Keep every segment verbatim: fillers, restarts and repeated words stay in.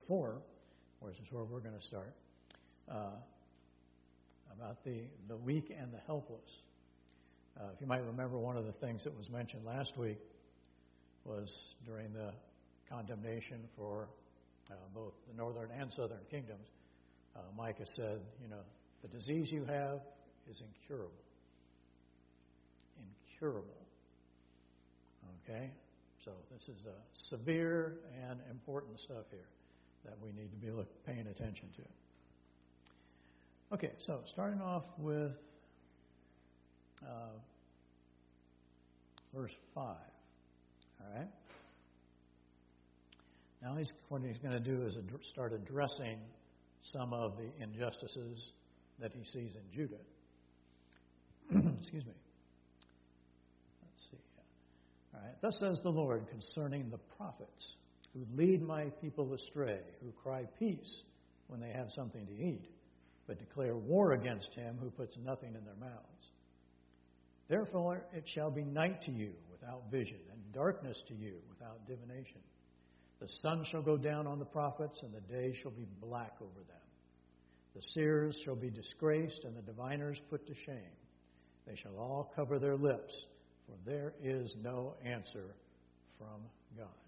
four, which is where we're going to start, uh, about the, the weak and the helpless. Uh, if you might remember, one of the things that was mentioned last week was during the condemnation for uh, both the northern and southern kingdoms, uh, Micah said, you know, the disease you have is incurable. Incurable. Okay? So this is uh, severe and important stuff here that we need to be look, paying attention to. Okay, so starting off with uh, verse five. All right? Now he's, what he's going to do is ad- start addressing some of the injustices that he sees in Judah. Excuse me. Let's see. All right. Thus says the Lord concerning the prophets who lead my people astray, who cry peace when they have something to eat, but declare war against him who puts nothing in their mouths. Therefore it shall be night to you without vision, and darkness to you without divination. The sun shall go down on the prophets, and the day shall be black over them. The seers shall be disgraced, and the diviners put to shame. They shall all cover their lips, for there is no answer from God.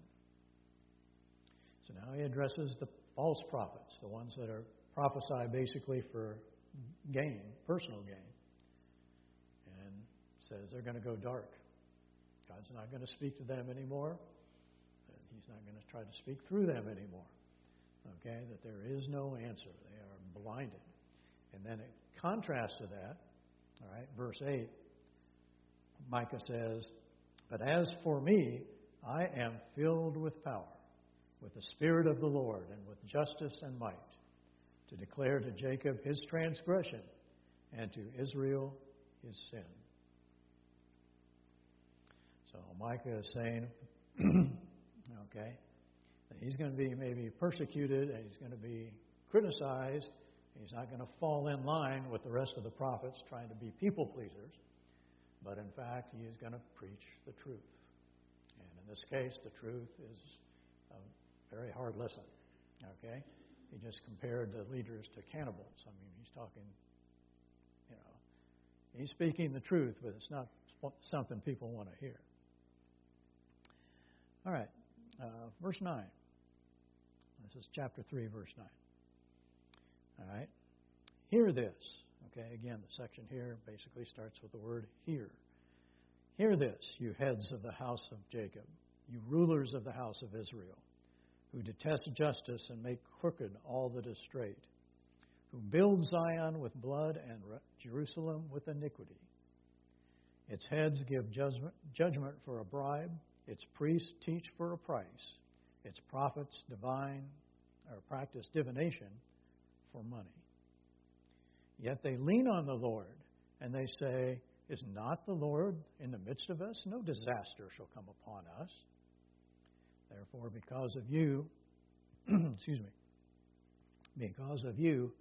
So now he addresses the false prophets, the ones that are prophesy basically for gain, personal gain, and says they're going to go dark. God's not going to speak to them anymore. And he's not going to try to speak through them anymore. Okay? That there is no answer. They are blinded. And then in contrast to that, all right, verse eight, Micah says, but as for me, I am filled with power, with the Spirit of the Lord, and with justice and might, to declare to Jacob his transgression, and to Israel his sin. So Micah is saying, okay, that he's going to be maybe persecuted, and he's going to be criticized. He's not going to fall in line with the rest of the prophets trying to be people pleasers, but in fact he is going to preach the truth. And in this case, the truth is a very hard lesson. Okay, he just compared the leaders to cannibals. I mean, he's talking, you know, he's speaking the truth, but it's not something people want to hear. All right. Uh, verse nine. This is chapter three, verse nine. All right. Hear this. Okay, again, the section here basically starts with the word hear. Hear this, you heads of the house of Jacob, you rulers of the house of Israel, who detest justice and make crooked all that is straight, who build Zion with blood and Jerusalem with iniquity. Its heads give judgment, judgment for a bribe. Its priests teach for a price. Its prophets divine or practice divination for money. Yet they lean on the Lord, and they say, is not the Lord in the midst of us? No disaster shall come upon us. Therefore, because of you, excuse me, because of you,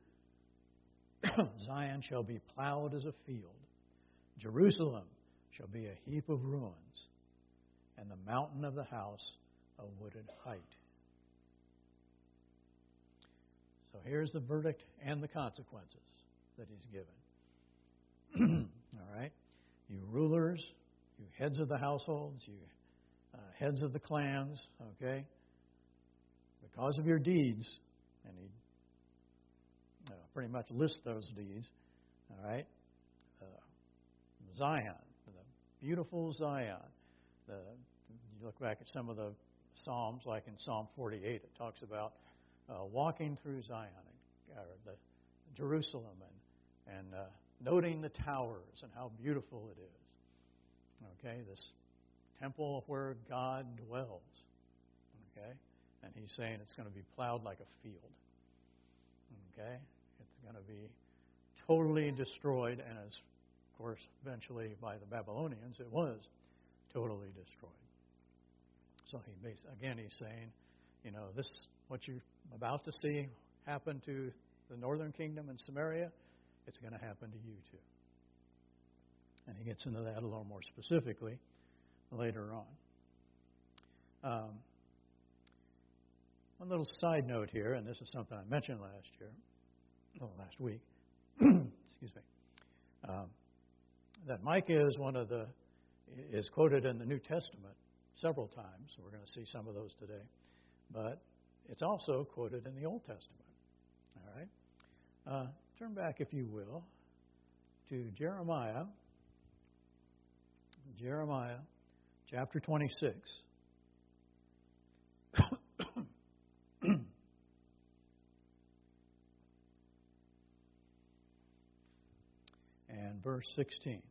Zion shall be plowed as a field. Jerusalem shall be a heap of ruins, and the mountain of the house a wooded height. So here's the verdict and the consequences that he's given. All right? You rulers, you heads of the households, you uh, heads of the clans, okay? Because of your deeds, and he uh, pretty much lists those deeds, all right? Uh, Zion, the beautiful Zion. The, you look back at some of the Psalms, like in Psalm forty-eight, it talks about uh, walking through Zion, and, or the Jerusalem, and and uh, noting the towers and how beautiful it is. Okay, this temple where God dwells. Okay, and he's saying it's going to be plowed like a field. Okay, it's going to be totally destroyed, and as of course eventually by the Babylonians it was totally destroyed. So he basically, again he's saying, you know, this what you're about to see happen to the northern kingdom and Samaria, it's going to happen to you too. And he gets into that a little more specifically later on. Um, one little side note here, and this is something I mentioned last year, oh, last week, excuse me, um, that Micah is one of the, is quoted in the New Testament several times. We're going to see some of those today. But it's also quoted in the Old Testament. All right? Uh, turn back, if you will, to Jeremiah, Jeremiah chapter twenty-six. And verse sixteen.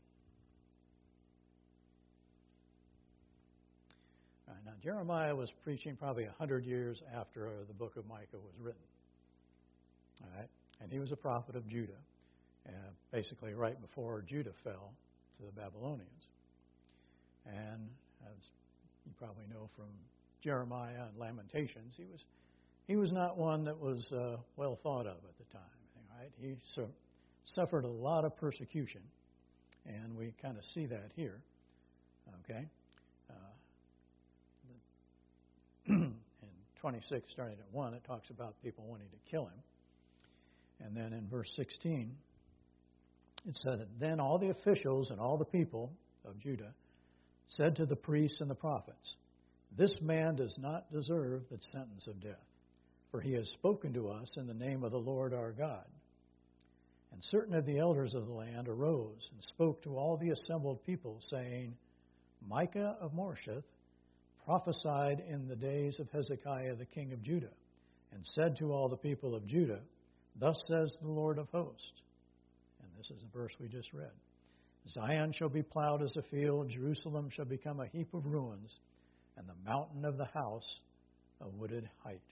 All right, now, Jeremiah was preaching probably a hundred years after the book of Micah was written. All right? And he was a prophet of Judah, uh, basically right before Judah fell to the Babylonians. And as you probably know from Jeremiah and Lamentations, he was he was not one that was uh, well thought of at the time. Right? He su- suffered a lot of persecution, and we kind of see that here. Okay, uh, in twenty-six, starting at one, it talks about people wanting to kill him, and then in verse sixteen, it said, "Then all the officials and all the people of Judah said to the priests and the prophets, 'This man does not deserve the sentence of death, for he has spoken to us in the name of the Lord our God.' And certain of the elders of the land arose and spoke to all the assembled people, saying, 'Micah of Moresheth prophesied in the days of Hezekiah the king of Judah, and said to all the people of Judah, Thus says the Lord of hosts.'" And this is the verse we just read. "Zion shall be plowed as a field, Jerusalem shall become a heap of ruins, and the mountain of the house a wooded height."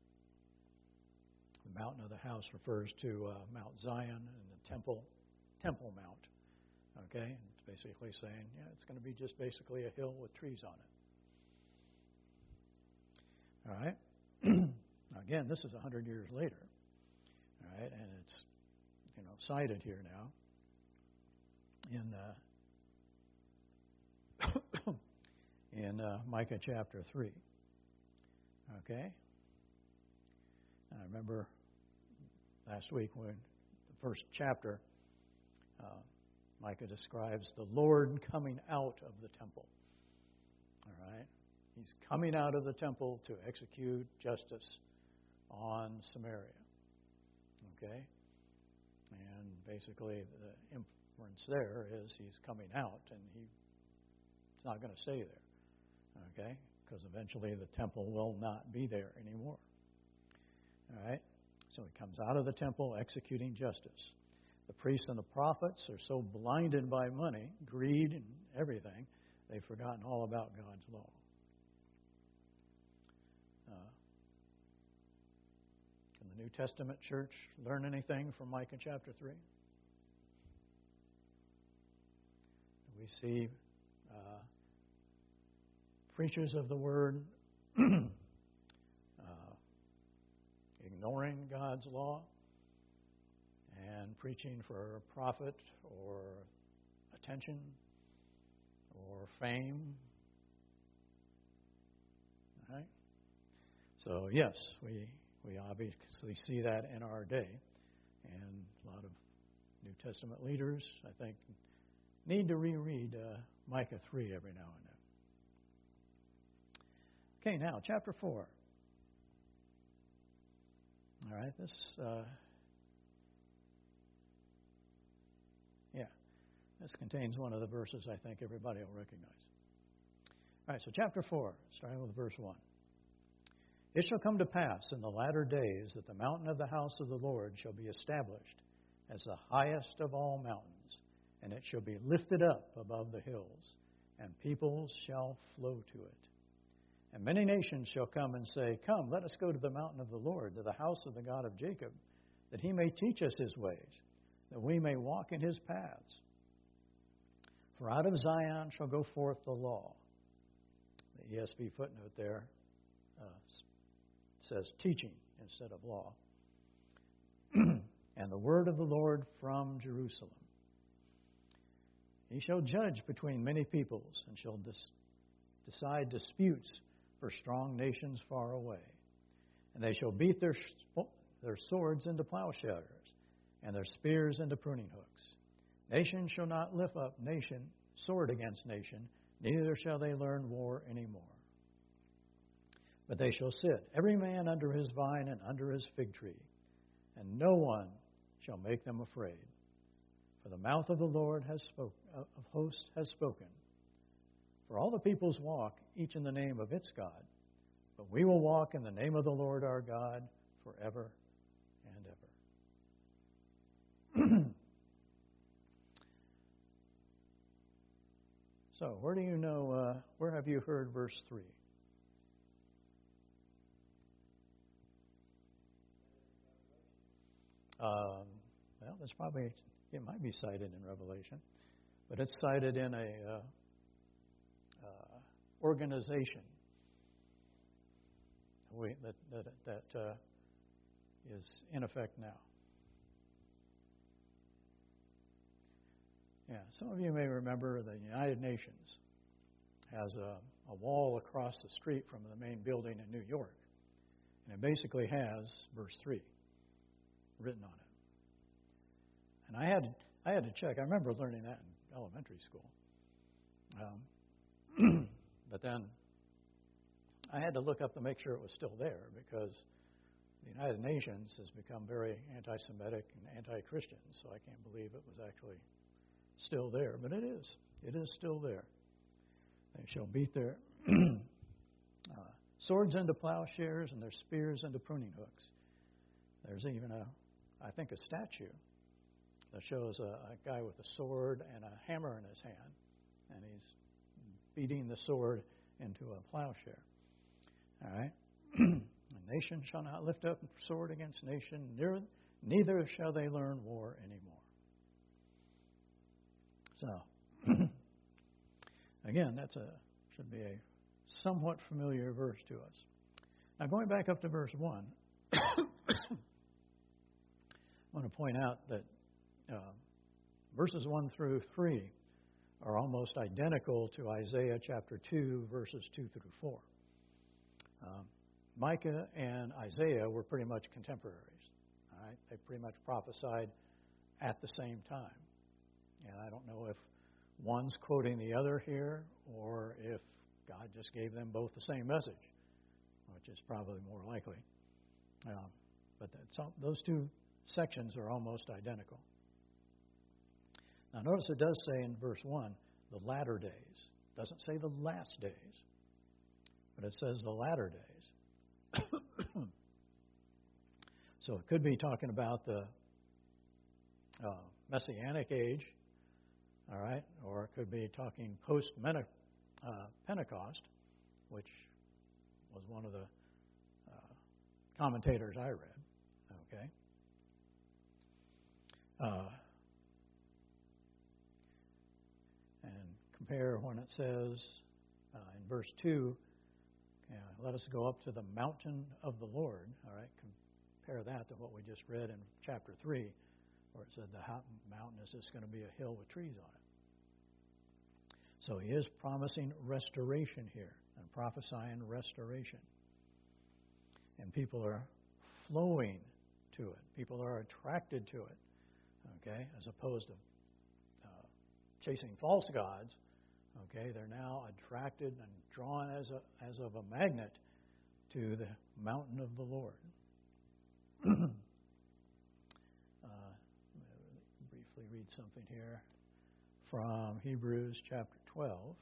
The mountain of the house refers to uh, Mount Zion and the temple, Temple Mount. Okay, it's basically saying, yeah, it's going to be just basically a hill with trees on it. All right. Now again, this is a hundred years later. All right, and it's you know cited here now in uh, in uh, Micah chapter three. Okay. And I remember last week when the first chapter, uh, Micah describes the Lord coming out of the temple. All right? He's coming out of the temple to execute justice on Samaria. Okay? And basically the inference there is he's coming out and he's not going to stay there. Okay? Because eventually the temple will not be there anymore. All right? So he comes out of the temple executing justice. The priests and the prophets are so blinded by money, greed, and everything, they've forgotten all about God's law. Uh, can the New Testament church learn anything from Micah chapter three? We see uh, preachers of the word ignoring God's law and preaching for profit or attention or fame. All right? So yes, we we obviously see that in our day, and a lot of New Testament leaders, I think, need to reread uh, Micah three every now and then. Okay, now chapter four. All right, this, uh, yeah, this contains one of the verses I think everybody will recognize. All right, so chapter four, starting with verse one. "It shall come to pass in the latter days that the mountain of the house of the Lord shall be established as the highest of all mountains, and it shall be lifted up above the hills, and peoples shall flow to it. And many nations shall come and say, Come, let us go to the mountain of the Lord, to the house of the God of Jacob, that he may teach us his ways, that we may walk in his paths. For out of Zion shall go forth the law." The E S V footnote there uh, says teaching instead of law. "And the word of the Lord from Jerusalem. He shall judge between many peoples, and shall dis- decide disputes for strong nations far away. And they shall beat their, their swords into plowshares, and their spears into pruning hooks. Nation shall not lift up nation, sword against nation, neither shall they learn war any more. But they shall sit, every man under his vine and under his fig tree, and no one shall make them afraid. For the mouth of the Lord has spoke, of hosts has spoken. For all the peoples walk, each in the name of its God. But we will walk in the name of the Lord our God forever and ever. So, where do you know, uh, where have you heard verse three? Um, well, it's probably, it might be cited in Revelation, but it's cited in a uh, uh, organization we, that that, that uh, is in effect now. Yeah, some of you may remember the United Nations has a, a wall across the street from the main building in New York, and it basically has verse three written on it. And I had I had to check. I remember learning that in elementary school, um, but then I had to look up to make sure it was still there, because the United Nations has become very anti-Semitic and anti-Christian. So I can't believe it was actually still there, but it is. It is still there. They shall beat their uh, swords into plowshares and their spears into pruning hooks. There's even a, I think, a statue that shows a, a guy with a sword and a hammer in his hand, and he's beating the sword into a plowshare. All right? A nation shall not lift up sword against nation, neither shall they learn war anymore. So, again, that's a should be a somewhat familiar verse to us. Now, going back up to verse one, I want to point out that uh, verses one through three are almost identical to Isaiah chapter two, verses two through four. Um, Micah and Isaiah were pretty much contemporaries. All right? They pretty much prophesied at the same time. And I don't know if one's quoting the other here, or if God just gave them both the same message, which is probably more likely. Um, but that's, those two sections are almost identical. Now notice it does say in verse one, the latter days. It doesn't say the last days, but it says the latter days. So it could be talking about the uh, Messianic age, all right, or it could be talking post-Pentecost, uh, which was one of the uh, commentators I read, okay. Uh, and compare when it says uh, in verse two, yeah, let us go up to the mountain of the Lord, all right, compare that to what we just read in chapter three, where it said the mountain is just going to be a hill with trees on it. So he is promising restoration here and prophesying restoration. And people are flowing to it. People are attracted to it, okay, as opposed to uh, chasing false gods. Okay, they're now attracted and drawn as a, as of a magnet to the mountain of the Lord. uh, briefly read something here from Hebrews chapter twelve.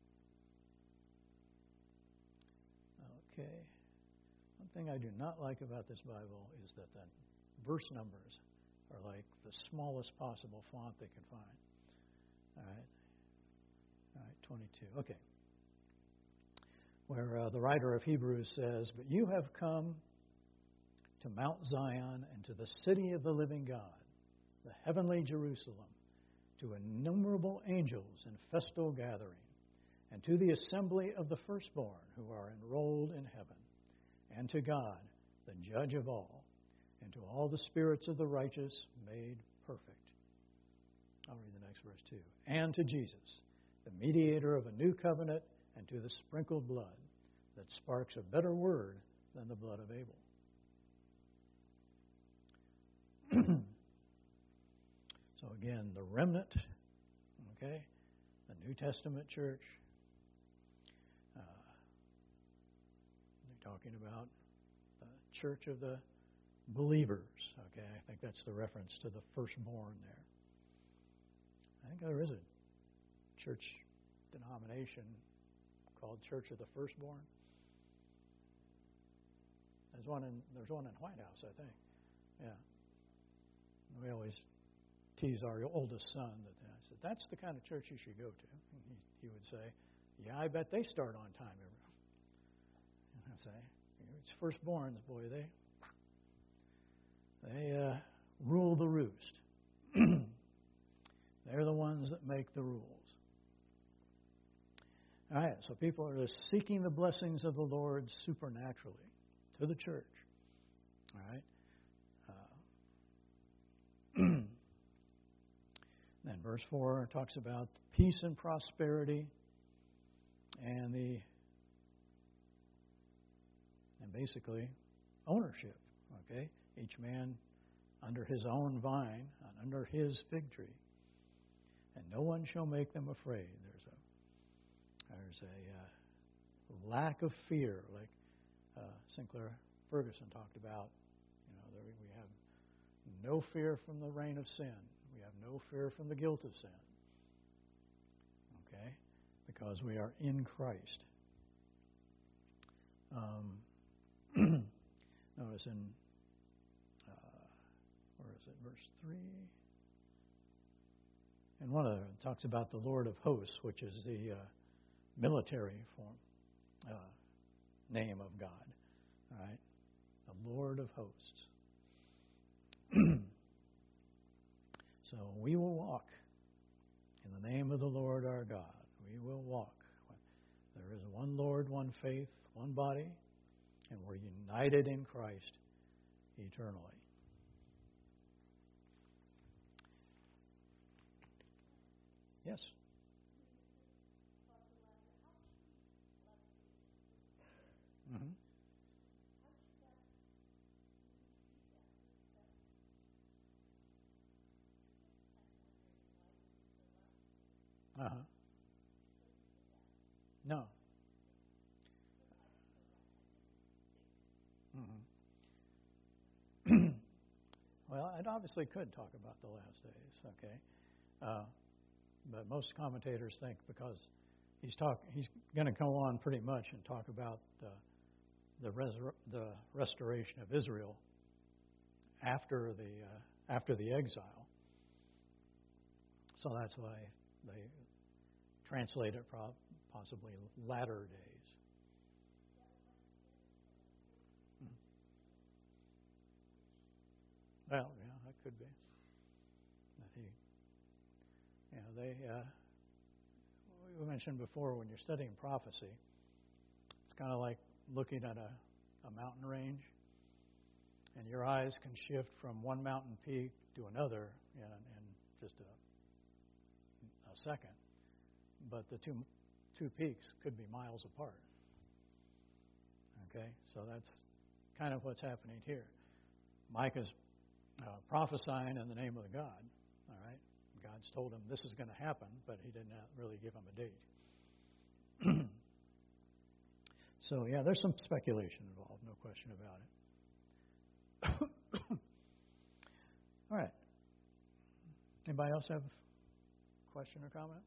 Okay. One thing I do not like about this Bible is that the verse numbers are like the smallest possible font they can find. All right. All right, twenty-two. Okay. Where uh, the writer of Hebrews says, "But you have come to Mount Zion and to the city of the living God, the heavenly Jerusalem, to innumerable angels in festal gathering, and to the assembly of the firstborn who are enrolled in heaven, and to God, the judge of all, and to all the spirits of the righteous made perfect." I'll read the next verse too. "And to Jesus, the mediator of a new covenant, and to the sprinkled blood that sparks a better word than the blood of Abel." So again, the remnant, okay, the New Testament church. Uh, they're talking about the church of the believers, okay. I think that's the reference to the firstborn there. I think there is a church denomination called Church of the Firstborn. There's one in there's one in White House, I think. Yeah. We always tease our oldest son that I said, that's the kind of church you should go to. And he, he would say, yeah, I bet they start on time every. And I say, it's firstborns, boy, they they uh, rule the roost. They're the ones that make the rules. All right, so people are just seeking the blessings of the Lord supernaturally to the church. All right. Uh, then verse four talks about peace and prosperity and the and basically ownership. Okay, each man under his own vine and under his fig tree, and no one shall make them afraid. There's a there's a uh, lack of fear, like uh, Sinclair Ferguson talked about. You know, there we have no fear from the reign of sin. We have no fear from the guilt of sin. Okay, because we are in Christ. Um, notice in uh, where is it? Verse three. And one of them talks about the Lord of Hosts, which is the uh, military form uh, name of God. All right, the Lord of Hosts. So we will walk in the name of the Lord our God. We will walk. There is one Lord, one faith, one body, and we're united in Christ eternally. Yes? Mm-hmm. Uh-huh. No. Mm-hmm. Well, it obviously could talk about the last days, okay? Uh, but most commentators think because he's talk he's going to go on pretty much and talk about the the, resur- the restoration of Israel after the uh, after the exile. So that's why they translate it pro- possibly latter days. Hmm. Well, yeah, that could be. That he, you know, they. Uh, we mentioned before when you're studying prophecy, it's kind of like looking at a, a mountain range, and your eyes can shift from one mountain peak to another in, in just a, a second. But the two two peaks could be miles apart. Okay, so that's kind of what's happening here. Micah's uh, prophesying in the name of the God. All right, God's told him this is going to happen, but He did not really give him a date. So yeah, there's some speculation involved, no question about it. All right. Anybody else have a question or comment?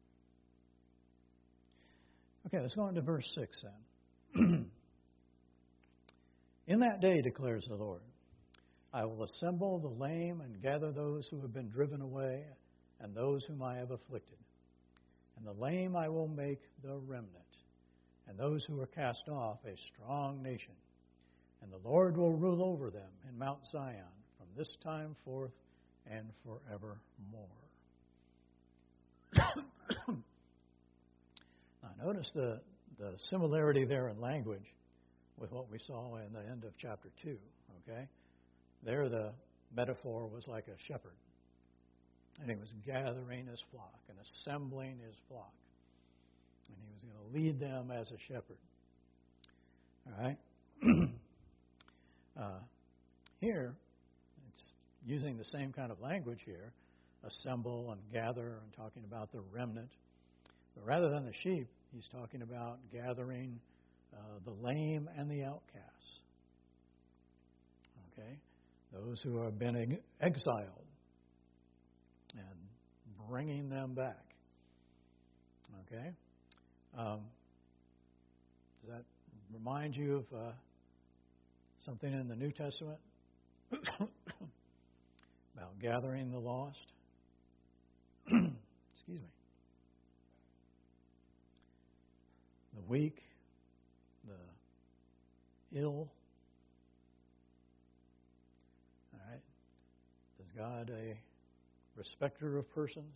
Okay, let's go on to verse six then. In that day, declares the Lord, I will assemble the lame and gather those who have been driven away and those whom I have afflicted. And the lame I will make the remnant, and those who are cast off a strong nation. And the Lord will rule over them in Mount Zion from this time forth and forevermore. Now, notice the, the similarity there in language with what we saw in the end of chapter two. Okay? There the metaphor was like a shepherd. And he was gathering his flock and assembling his flock. And he was going to lead them as a shepherd. All right? uh, here, it's using the same kind of language here, assemble and gather, and talking about the remnant. But rather than the sheep, he's talking about gathering uh, the lame and the outcasts. Okay? Those who have been ex- exiled and bringing them back. Okay? Um, does that remind you of uh, something in the New Testament about gathering the lost? Excuse me. The weak, the ill. All right. Is God a respecter of persons?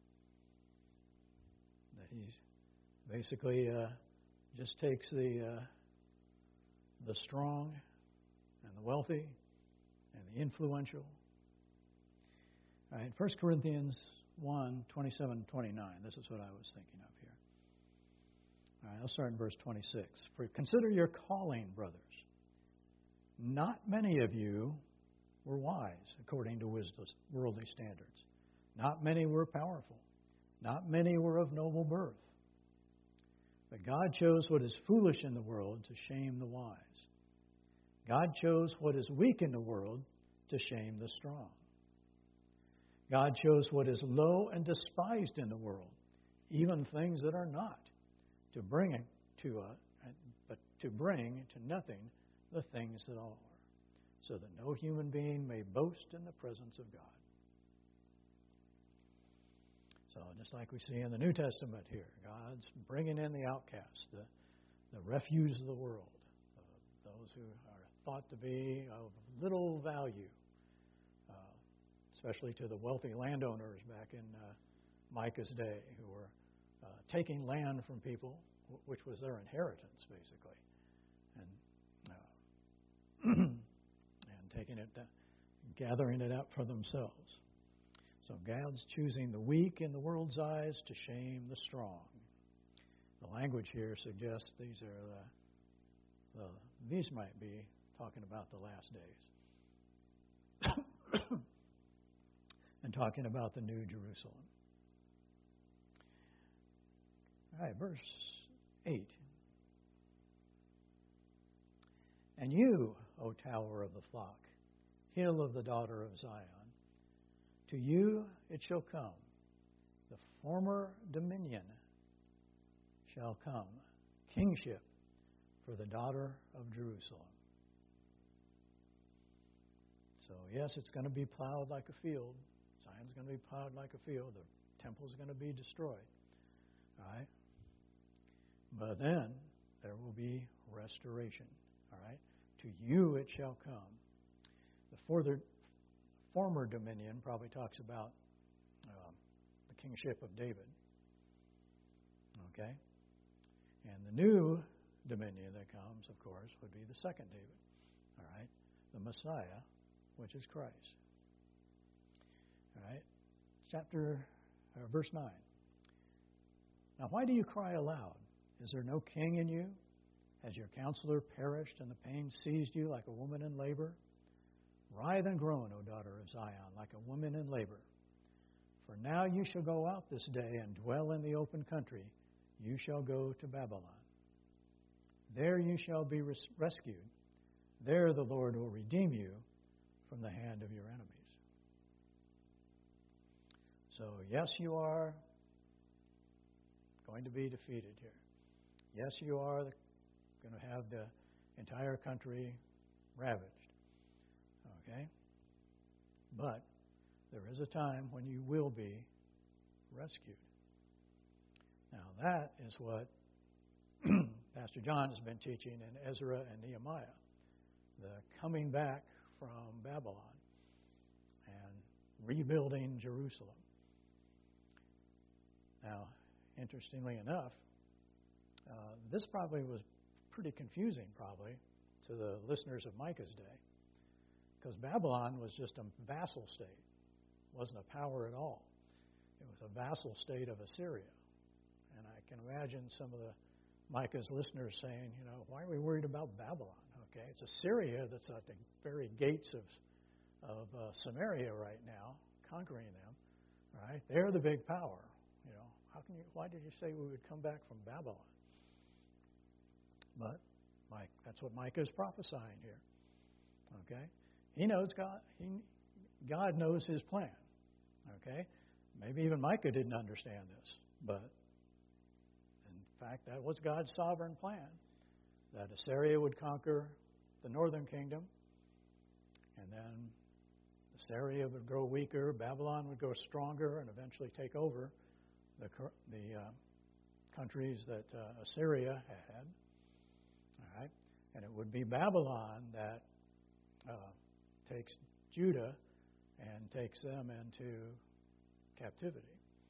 That He's basically uh, just takes the uh, the strong and the wealthy and the influential. All right, First Corinthians one, twenty-seven, twenty-nine. This is what I was thinking of here. All right, I'll start in verse twenty-six. For consider your calling, brothers. Not many of you were wise according to worldly standards. Not many were powerful. Not many were of noble birth. But God chose what is foolish in the world to shame the wise. God chose what is weak in the world to shame the strong. God chose what is low and despised in the world, even things that are not, to bring it to uh, but to bring to nothing the things that are, so that no human being may boast in the presence of God. So just like we see in the New Testament here, God's bringing in the outcasts, the, the refuse of the world, uh, those who are thought to be of little value, uh, especially to the wealthy landowners back in uh, Micah's day, who were uh, taking land from people, which was their inheritance, basically, and uh, and taking it, down, gathering it up for themselves. So God's choosing the weak in the world's eyes to shame the strong. The language here suggests these are the, the these might be talking about the last days. And talking about the New Jerusalem. All right, verse eight. And you, O tower of the flock, hill of the daughter of Zion, to you it shall come, the former dominion shall come, kingship for the daughter of Jerusalem. So yes, it's going to be plowed like a field. Zion's going to be plowed like a field. The temple's going to be destroyed. All right? But then there will be restoration. All right? To you it shall come. The further, former dominion probably talks about um, the kingship of David. Okay? And the new dominion that comes, of course, would be the second David. All right? The Messiah, which is Christ. All right? Chapter, uh, verse nine. Now, why do you cry aloud? Is there no king in you? Has your counselor perished and the pain seized you like a woman in labor? Writhe and groan, O daughter of Zion, like a woman in labor. For now you shall go out this day and dwell in the open country. You shall go to Babylon. There you shall be res- rescued. There the Lord will redeem you from the hand of your enemies. So, yes, you are going to be defeated here. Yes, you are going to have the entire country ravaged. Okay? But there is a time when you will be rescued. Now, that is what Pastor John has been teaching in Ezra and Nehemiah. The coming back from Babylon and rebuilding Jerusalem. Now, interestingly enough, uh, this probably was pretty confusing, probably, to the listeners of Micah's day, because Babylon was just a vassal state. It wasn't a power at all. It was a vassal state of Assyria. And I can imagine some of the Micah's listeners saying, you know, why are we worried about Babylon? Okay, it's Assyria that's at the very gates of, of uh, Samaria right now, conquering them. Right? They're the big power. You know, how can you? Why did you say we would come back from Babylon? But Mike, that's what Micah is prophesying here. Okay, he knows God. He God knows His plan. Okay, maybe even Micah didn't understand this, but in fact, that was God's sovereign plan. That Assyria would conquer the northern kingdom, and then Assyria would grow weaker, Babylon would grow stronger, and eventually take over the the uh, countries that uh, Assyria had. All right, and it would be Babylon that uh, takes Judah and takes them into captivity.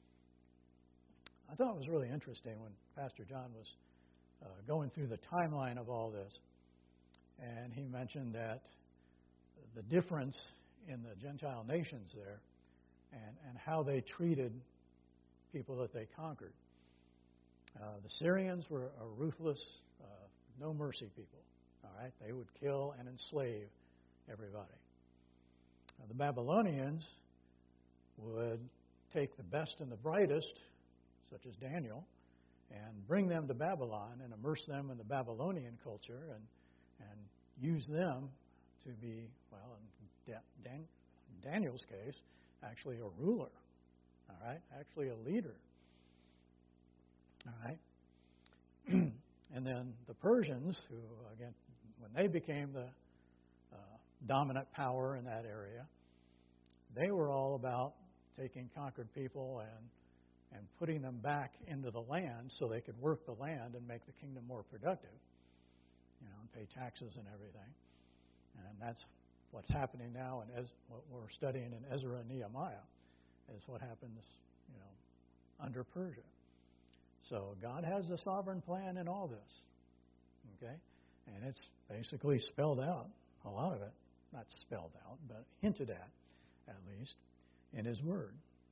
I thought it was really interesting when Pastor John was uh, going through the timeline of all this, and he mentioned that the difference in the Gentile nations there and, and how they treated people that they conquered. Uh, the Syrians were a ruthless, uh, no mercy people. All right, they would kill and enslave everybody. Uh, the Babylonians would take the best and the brightest, such as Daniel, and bring them to Babylon and immerse them in the Babylonian culture and and use them to be, well, in Dan, Daniel's case, actually a ruler. All right, actually a leader. All right. And then the Persians, who, again, when they became the uh, dominant power in that area, they were all about taking conquered people and and putting them back into the land so they could work the land and make the kingdom more productive, you know, and pay taxes and everything. And that's what's happening now, and as what we're studying in Ezra and Nehemiah is what happens, you know, under Persia. So God has a sovereign plan in all this, okay? And it's basically spelled out, a lot of it, not spelled out, but hinted at, at least, in His Word.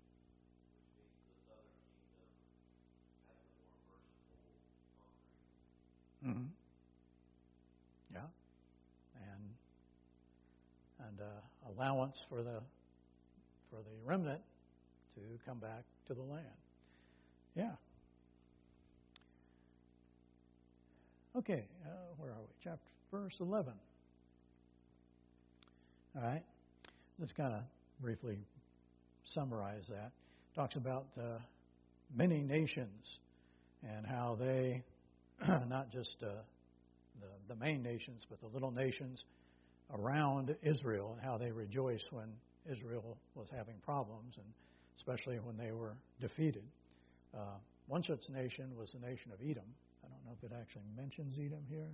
Mm-hmm. Yeah, and and uh, allowance for the for the remnant to come back to the land. Yeah. Okay, uh, where are we? Chapter verse eleven. All right, let's kind of briefly summarize that. Talks about uh, many nations and how they. Not just uh, the, the main nations, but the little nations around Israel, and how they rejoiced when Israel was having problems, and especially when they were defeated. Uh, one such nation was the nation of Edom. I don't know if it actually mentions Edom here.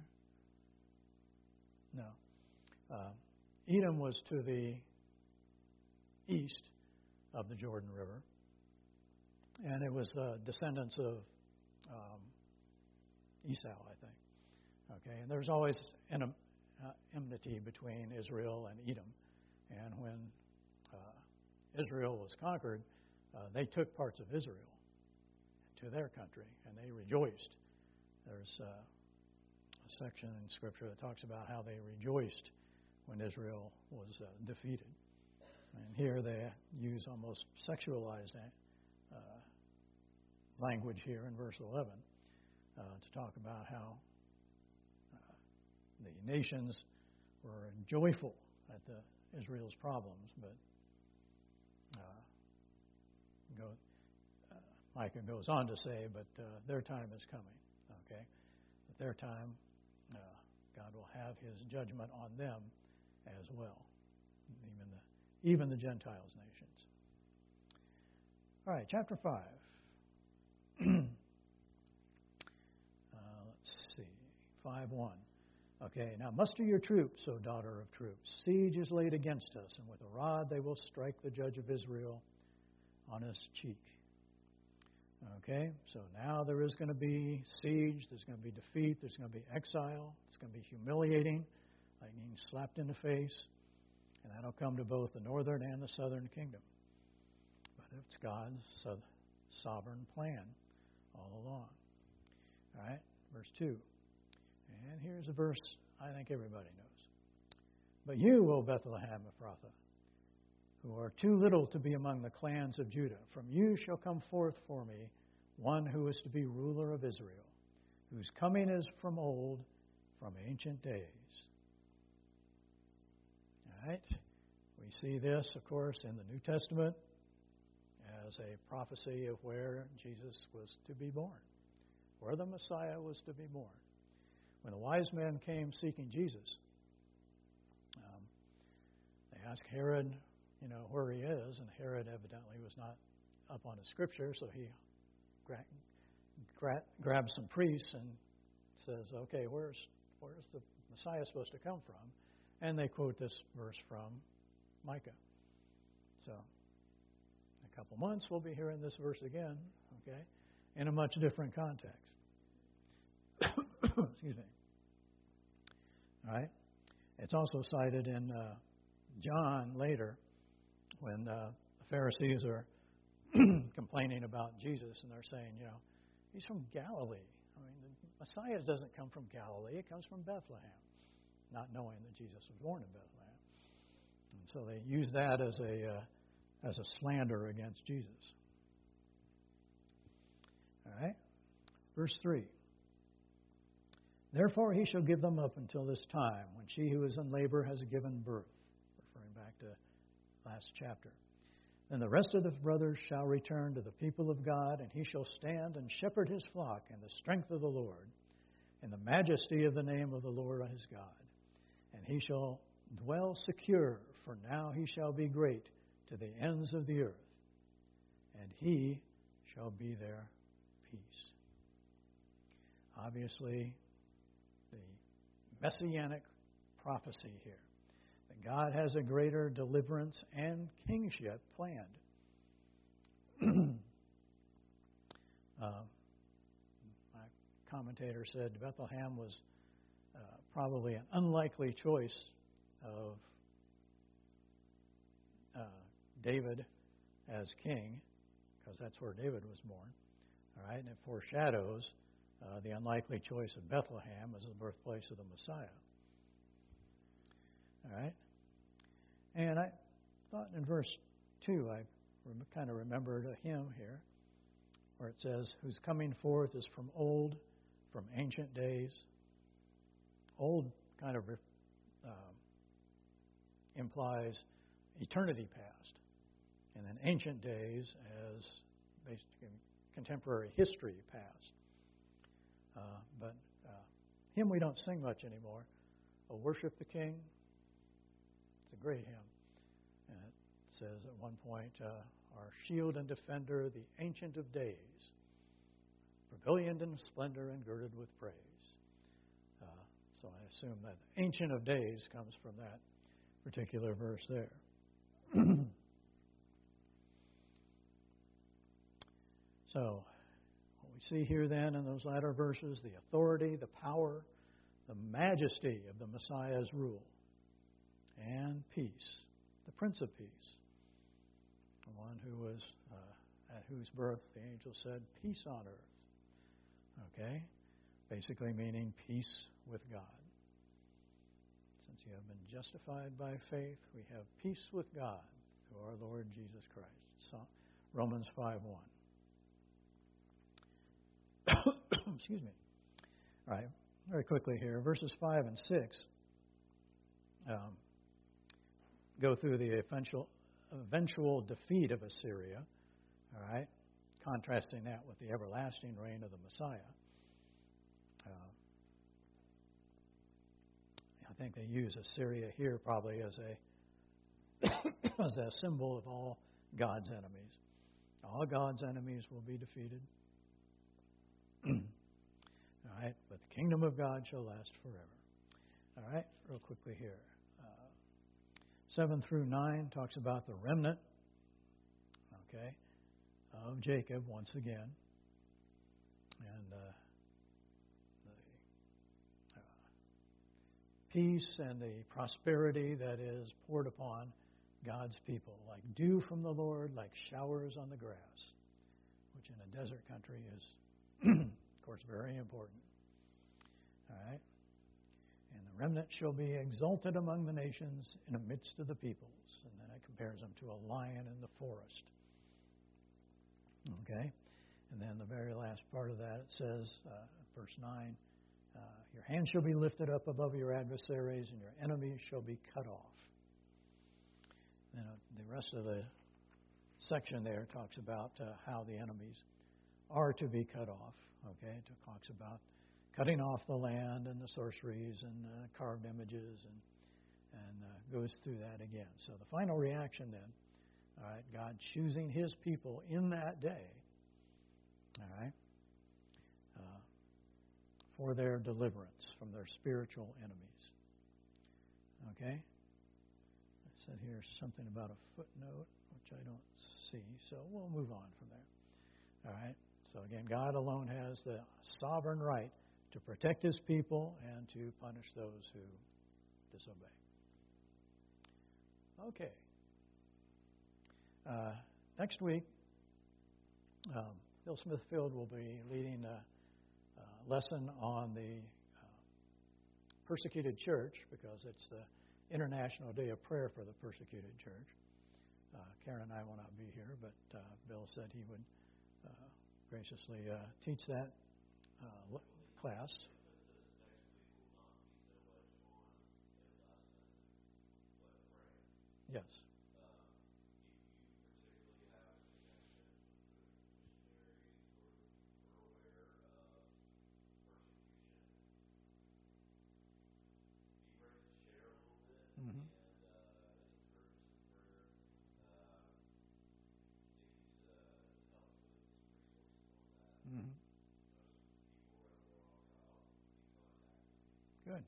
No. Uh, Edom was to the east of the Jordan River, and it was uh, descendants of um, Esau, I think. Okay, and there's always an uh, enmity between Israel and Edom. And when uh, Israel was conquered, uh, they took parts of Israel to their country, and they rejoiced. There's uh, a section in Scripture that talks about how they rejoiced when Israel was uh, defeated. And here they use almost sexualized uh, language here in verse eleven. Uh, to talk about how uh, the nations were joyful at the Israel's problems, but uh, go, uh, Micah goes on to say, but uh, their time is coming. Okay, at their time, uh, God will have His judgment on them as well, even the even the Gentiles' nations. All right, chapter five. five one. Okay, now muster your troops, O daughter of troops. Siege is laid against us, and with a rod they will strike the judge of Israel on his cheek. Okay, so now there is going to be siege, there's going to be defeat, there's going to be exile, it's going to be humiliating, like being slapped in the face, and that'll come to both the northern and the southern kingdom. But it's God's sovereign plan all along. All right, verse two. And here's a verse I think everybody knows. But you, O Bethlehem Ephrathah, who are too little to be among the clans of Judah. From you shall come forth for me one who is to be ruler of Israel, whose coming is from old, from ancient days. All right? We see this, of course, in the New Testament as a prophecy of where Jesus was to be born, where the Messiah was to be born. When the wise men came seeking Jesus, um, they asked Herod, you know, where he is, and Herod evidently was not up on his scripture, so he gra- gra- grabs some priests and says, okay, where's where's the Messiah supposed to come from? And they quote this verse from Micah. So, in a couple months, we'll be hearing this verse again, okay, in a much different context. Excuse me. All right? It's also cited in uh, John later when uh, the Pharisees are complaining about Jesus and they're saying, you know, he's from Galilee. I mean, the Messiah doesn't come from Galilee. It comes from Bethlehem, not knowing that Jesus was born in Bethlehem. And so they use that as a uh, as a slander against Jesus. All right? Verse three. Therefore he shall give them up until this time, when she who is in labor has given birth. Referring back to last chapter. Then the rest of the brothers shall return to the people of God, and he shall stand and shepherd his flock in the strength of the Lord, in the majesty of the name of the Lord his God. And he shall dwell secure, for now he shall be great to the ends of the earth, and he shall be their peace. Obviously, the messianic prophecy here, that God has a greater deliverance and kingship planned. uh, my commentator said Bethlehem was uh, probably an unlikely choice of uh, David as king, because that's where David was born. All right, and it foreshadows uh, the unlikely choice of Bethlehem as the birthplace of the Messiah. All right, and I thought in verse two, I rem- kind of remembered a hymn here, where it says, "Whose coming forth is from old, from ancient days." Old kind of uh, implies eternity past, and then ancient days as basically contemporary history past. Uh, but uh, hymn we don't sing much anymore. "Oh, Worship the King." It's a great hymn. And it says at one point, uh, "Our shield and defender, the Ancient of Days, pavilioned in splendor and girded with praise." Uh, so I assume that Ancient of Days comes from that particular verse there. So, what we see here then in those latter verses, the authority, the power, the majesty of the Messiah's rule, and peace, the Prince of Peace, the one who was, uh, at whose birth the angel said, "Peace on earth." Okay? Basically meaning peace with God. Since you have been justified by faith, we have peace with God through our Lord Jesus Christ. So, Romans five one. Excuse me. All right, very quickly here. Verses five and six um, go through the eventual, eventual defeat of Assyria, all right, contrasting that with the everlasting reign of the Messiah. Uh, I think they use Assyria here probably as a as a symbol of all God's enemies. All God's enemies will be defeated. All right, but the kingdom of God shall last forever. All right, real quickly here. Uh, seven through nine talks about the remnant, okay, of Jacob once again. And uh, the uh, peace and the prosperity that is poured upon God's people, like dew from the Lord, like showers on the grass, which in a desert country is, of course, very important. All right? And the remnant shall be exalted among the nations in the midst of the peoples. And then it compares them to a lion in the forest. Okay? And then the very last part of that, it says, uh, verse nine, uh, your hand shall be lifted up above your adversaries, and your enemies shall be cut off. You know, the rest of the section there talks about uh, how the enemies are to be cut off. Okay? It talks about cutting off the land and the sorceries and uh, carved images, and and uh, goes through that again. So the final reaction then, all right, God choosing His people in that day, all right, uh, for their deliverance from their spiritual enemies. Okay? I said here something about a footnote, which I don't see, so we'll move on from there. All right? So again, God alone has the sovereign right to protect His people and to punish those who disobey. Okay. Uh, next week, um, Bill Smithfield will be leading a, a lesson on the uh, persecuted church, because it's the International Day of Prayer for the Persecuted Church. Uh, Karen and I will not be here, but uh, Bill said he would uh, graciously uh, teach that uh, class. Yes. Mm-hmm. Mm-hmm. Good.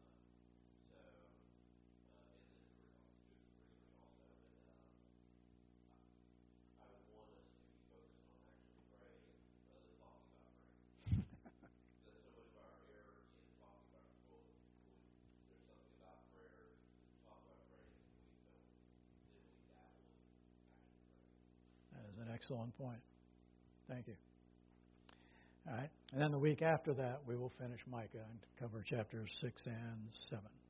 That is an excellent point. Thank you. All right. And then the week after that, we will finish Micah and cover chapters six and seven.